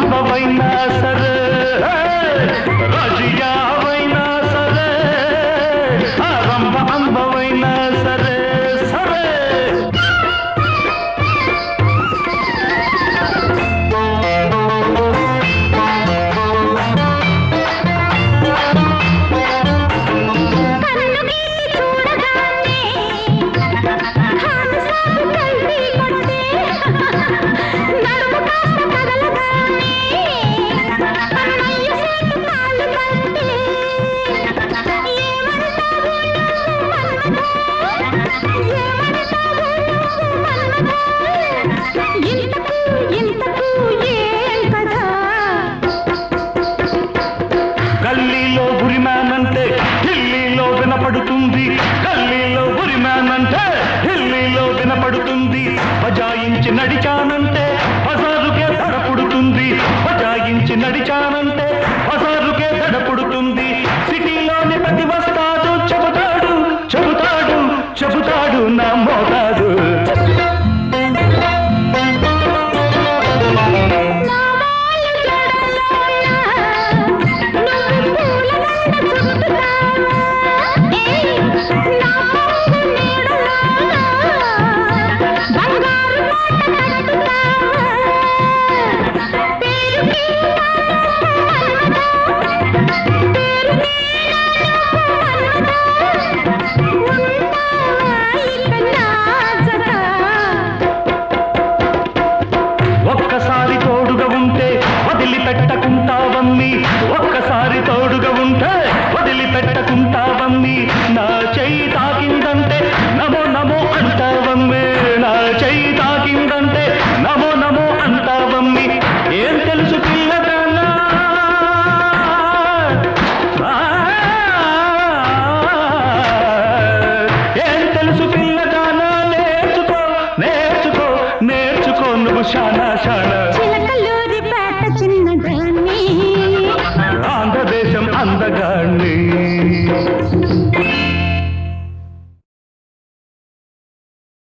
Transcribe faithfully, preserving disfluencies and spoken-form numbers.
అంబవైనా సరే రాజియావైనా సరే ఆ రంభ అంబవైనా సరే సరే గల్లీలో బురిమానంటే ఢిల్లీలో వినపడుతుంది గల్లీలో బురిమానంటే ఢిల్లీలో వినపడుతుంది బజాయించి నడిచానంటే బజారుకే దడపుడుతుంది బజాయించి నడిచానంటే బజారుకే దడపుడుతుంది సిటీలోని ప్రతి వస్తాడు చెబుతాడు చెబుతాడు చెబుతాడు నా మోతాడు ఒక్కసారి తోడుగా ఉంటే వదిలిపెట్టకుంటావమ్మి ఒక్కసారి తోడుగా ఉంటే వదిలిపెట్టకుంటావమ్మి నా చెయ్యి తాకిందంటే నమో నమో అంటావమ్మి నా చెయ్యి తాకిందంటే నమో నమో అంటావమ్మి ఏం తెలుసు పిల్లగానా ఏం తెలుసు పిల్లగానా నేర్చుకో నేర్చుకో నేర్చుకో నువ్వు శానా శానా